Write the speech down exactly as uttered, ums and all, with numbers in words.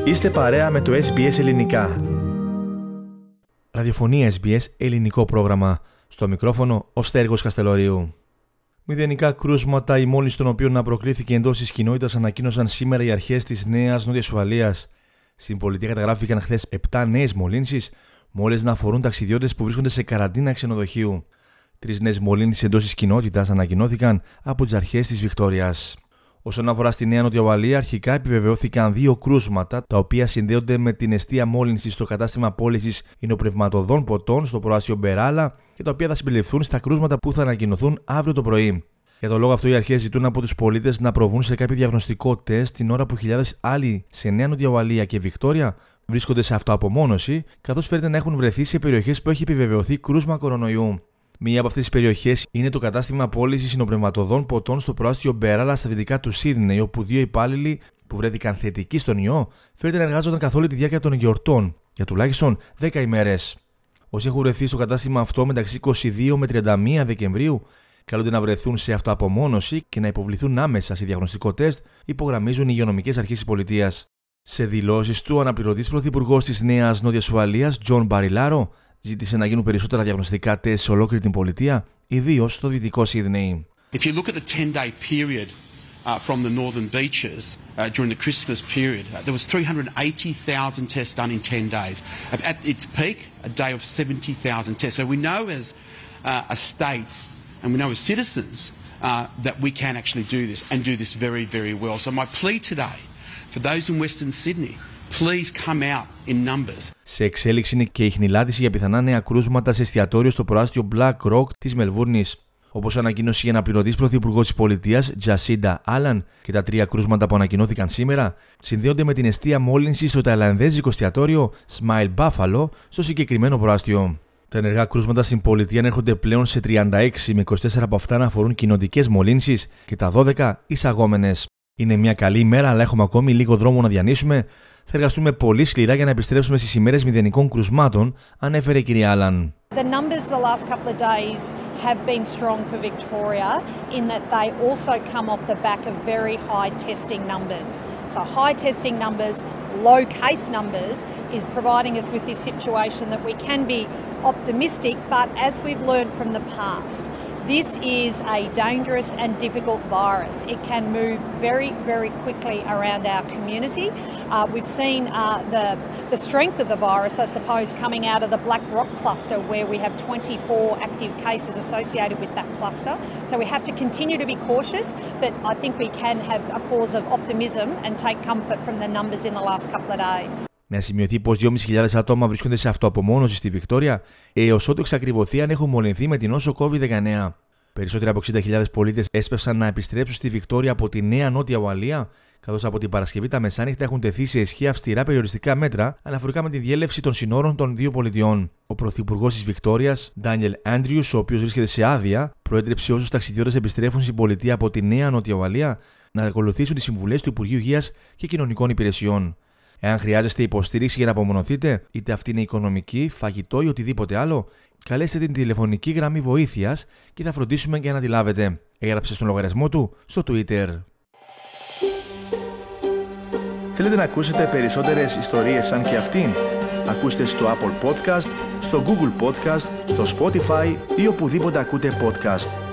Είστε παρέα με το ες μπι ες Ελληνικά. Ραδιοφωνία ες μπι ες Ελληνικό πρόγραμμα. Στο μικρόφωνο ο Στέργος Καστελωρίου. Μηδενικά κρούσματα, η μόλυνση των οποίων να προκλήθηκε εντός της κοινότητας, ανακοίνωσαν σήμερα οι αρχές της Νέας Νότιας Ουαλίας. Στην πολιτεία καταγράφηκαν χθες επτά νέες μολύνσεις, μόλις να αφορούν ταξιδιώτες που βρίσκονται σε καραντίνα ξενοδοχείου. Τρεις νέες μολύνσεις εντός της κοινότητας ανακοινώθηκαν από τις αρχές της Βικτόριας. Όσον αφορά στη Νέα Νότια Ουαλία, αρχικά επιβεβαιώθηκαν δύο κρούσματα, τα οποία συνδέονται με την εστία μόλυνση στο κατάστημα πώλησης υνοπνευματοδών ποτών στο προάστιο Μπεράλα και τα οποία θα συμπεριληφθούν στα κρούσματα που θα ανακοινωθούν αύριο το πρωί. Για τον λόγο αυτό, οι αρχές ζητούν από τους πολίτες να προβούν σε κάποιο διαγνωστικό τεστ την ώρα που χιλιάδες άλλοι σε Νέα Νότια Ουαλία και Βικτόρια βρίσκονται σε αυτοαπομόνωση, καθώς φαίνεται να έχουν βρεθεί σε περιοχές που έχει επιβεβαιωθεί κρούσμα κορονοϊού. Μία από αυτές τις περιοχές είναι το κατάστημα πώλησης υνοπνευματοδών ποτών στο προάστιο Μπεράλα στα δυτικά του Σίδνεϊ, όπου δύο υπάλληλοι που βρέθηκαν θετικοί στον ιό φαίνεται να εργάζονταν καθ' όλη τη διάρκεια των γιορτών για τουλάχιστον δέκα ημέρες. Όσοι έχουν βρεθεί στο κατάστημα αυτό μεταξύ είκοσι δύο με τριάντα μία Δεκεμβρίου καλούνται να βρεθούν σε αυτοαπομόνωση και να υποβληθούν άμεσα σε διαγνωστικό τεστ, υπογραμμίζουν οι υγειονομικές αρχές της πολιτείας. Σε δηλώσεις του, ο αναπληρωτής πρωθυπουργός της Νέας Νότιας Ουαλίας, Τζον Μπαριλάρο, ζήτησε να γίνουν περισσότερα διαγνωστικά τεστ σε ολόκληρη την πολιτεία, ιδίως στο δυτικό Σίδνεϊ. If you look at the ten-day period uh, from the northern beaches uh, during the Christmas period, uh, there was three hundred eighty thousand tests done in ten days. At, at its peak, a day of seventy thousand tests. So we know as uh, a state and we know as citizens uh, that we can actually do this and do this very, very well. So my plea today for those in Western Sydney, please come out in numbers. Σε εξέλιξη είναι και η χνηλάτιση για πιθανά νέα κρούσματα σε εστιατόριο στο προάστιο Black Rock της Μελβούρνης. Όπως ανακοίνωσε η αναπληρωτής πρωθυπουργός της πολιτείας, Τζασίντα Άλαν, και τα τρία κρούσματα που ανακοινώθηκαν σήμερα συνδέονται με την εστία μόλυνση στο ταϊλανδέζικο εστιατόριο Smile Buffalo στο συγκεκριμένο προάστιο. Τα ενεργά κρούσματα στην πολιτεία ανέρχονται πλέον σε τριάντα έξι, με είκοσι τέσσερα από αυτά να αφορούν κοινοτικές μολύνσεις και τα δώδεκα εισαγόμενες. Είναι μια καλή ημέρα, αλλά έχουμε ακόμη λίγο δρόμο να διανύσουμε. Θα εργαστούμε πολύ σκληρά για να επιστρέψουμε στις ημέρες μηδενικών κρουσμάτων, ανέφερε η κυρία Άλαν. The numbers the last couple of days have been strong for Victoria in that they also come off the back of very high testing numbers. So high testing numbers, low case numbers is providing us with this situation that we can be optimistic, but as we've learned from the past, this is a dangerous and difficult virus. It can move very, very quickly around our community. Uh, we've seen uh, the, the strength of the virus, I suppose, coming out of the Black Rock cluster where we have twenty-four active cases associated with that cluster. So we have to continue to be cautious, but I think we can have a cause of optimism and take comfort from the numbers in the last couple of days. Να σημειωθεί πως δυόμισι χιλιάδες άτομα βρίσκονται σε αυτοαπομόνωση στη Βικτόρια, έως ότου εξακριβωθεί αν έχουν μολυνθεί με την νόσο κόβιντ δεκαεννέα. Περισσότεροι από εξήντα χιλιάδες πολίτες έσπευσαν να επιστρέψουν στη Βικτόρια από τη Νέα Νότια Ουαλία, καθώς από την Παρασκευή τα μεσάνυχτα έχουν τεθεί σε ισχύ αυστηρά περιοριστικά μέτρα αναφορικά με τη διέλευση των συνόρων των δύο πολιτιών. Ο πρωθυπουργός της Βικτόριας, Ντάνιελ Άντριους, ο οποίος βρίσκεται σε άδεια, προέτρεψε όσους ταξιδιώτες επιστρέφουν στην πολιτεία από τη Νέα Νότια Ουαλία να ακολουθήσουν τις συμβουλές του Υπουργείου Υγείας και Κοινωνικών Υπηρεσιών. Εάν χρειάζεστε υποστήριξη για να απομονωθείτε, είτε αυτή είναι οικονομική, φαγητό ή οτιδήποτε άλλο, καλέστε την τηλεφωνική γραμμή βοήθειας και θα φροντίσουμε για να τη λάβετε. Έγραψε στον λογαριασμό του στο Twitter. Θέλετε να ακούσετε περισσότερες ιστορίες σαν και αυτήν? Ακούστε στο Apple Podcast, στο Google Podcast, στο Spotify ή οπουδήποτε ακούτε podcast.